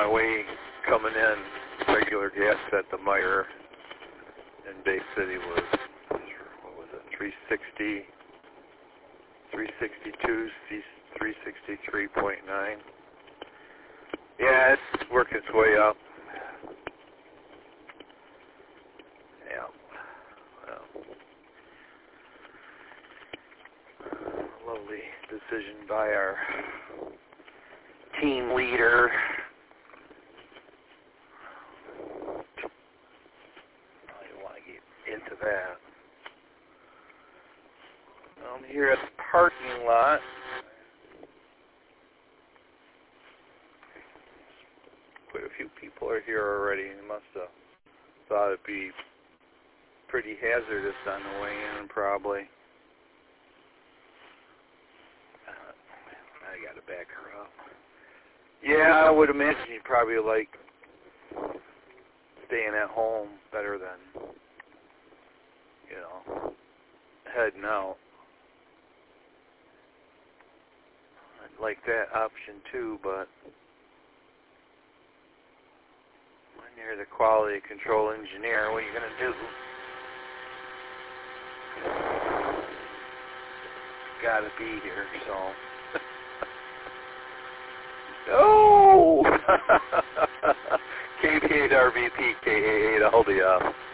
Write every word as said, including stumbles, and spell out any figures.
my way coming in, regular gas at the Meyer in Bay City was, what was it, three sixty, three sixty-two, three sixty-three point nine. Yeah, it's working its way up. Yeah. Well, lovely decision by our team leader. I don't want to get into that. I'm here at the parking lot. Quite a few people are here already. They must have thought it'd be pretty hazardous on the way in, probably. Uh, I gotta back her up. Yeah, I would imagine you'd probably like staying at home better than, you know, heading out. I'd like that option too, but when you're the quality control engineer, what are you going to do? Got to be here, so. Oh! K V eight R V P, K A eight, I'll be up.